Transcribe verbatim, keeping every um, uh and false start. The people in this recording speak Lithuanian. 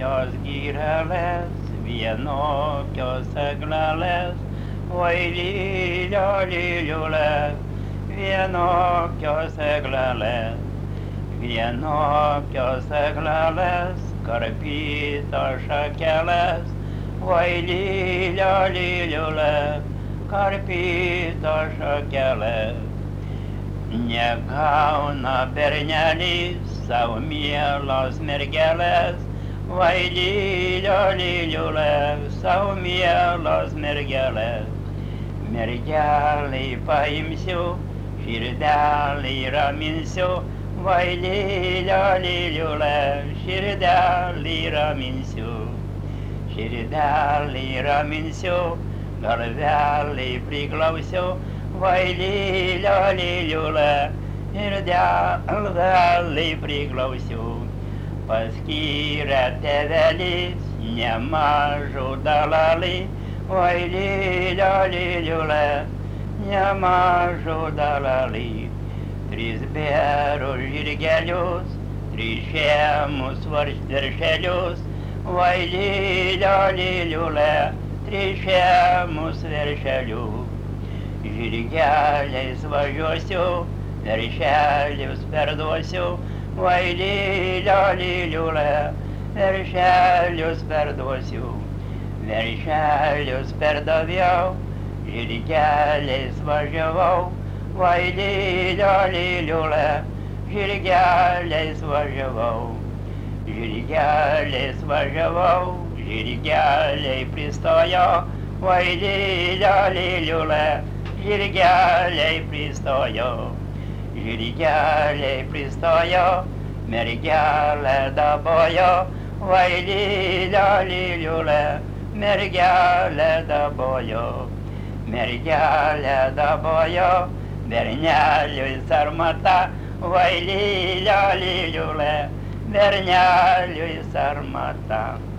jos gyrelės, vienokios eglelės, oi lilio liliulė, vienokios eglelės, vienokios eglelės, karpytos šakelės, oi lilio liliulė, karpytos šakelės. Negauna bernelis savo mielos mergelės, vai lilio liliulė, savo mielos mergelės. Mergelei paimsiu, širdelį raminsiu, vai lilio liliulė, širdelį raminsiu. Širdelį raminsiu, galvelį priglausiu, vai lilio liliulė, širdelį priglausiu. Paskyrė tėvelis nemažų dalalį, vai lilio liliulė, nemažų dalalį. Tris berus žirgelius, tris žemus veršelius, vai lilio liliulė, tris žemus veršelius. Žirgeliais važiuosiu, veršelius perduosiu, vai lilio liliulė, veršelius perduosiu. Veršelius perdaviau, žirgeliais važiavau, vai lilio liliulė, žirgeliais važiavau. Žirgeliais važiavau, žirgeliai pristojo, vai lilio liliulė, žirgeliai pristojo. Žirgeliai pristojo, mergelė dabojo, vai lilio liliulė, mergelė dabojo. Mergelė dabojo, berneliui sarmata, vai lilio liliulė, berneliui sarmata.